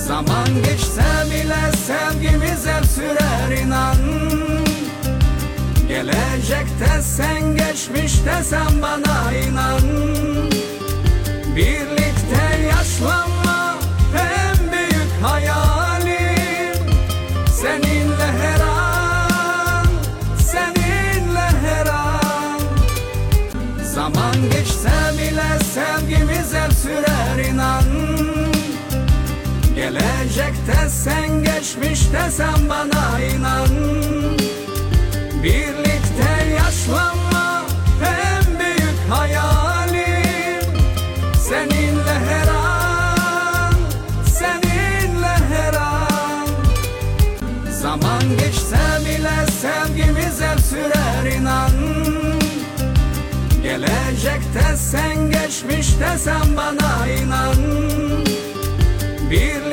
Zaman geçse bile sevgimiz hep sürer inan. Gelecekte sen, geçmişte sen, bana inan. Birlikte yaşlanma en büyük hayalim. Seninle her an, seninle her an. Zaman geçse bile sevgimiz hep sürer inan. Gelecekte sen, geçmişte sen, bana inan. Birlikte yaşlanma en büyük hayalim. Seninle her an, seninle her an. Zaman geçse bile sevgimiz hep sürer inan. Gelecekte sen, geçmişte sen, bana inan. Bir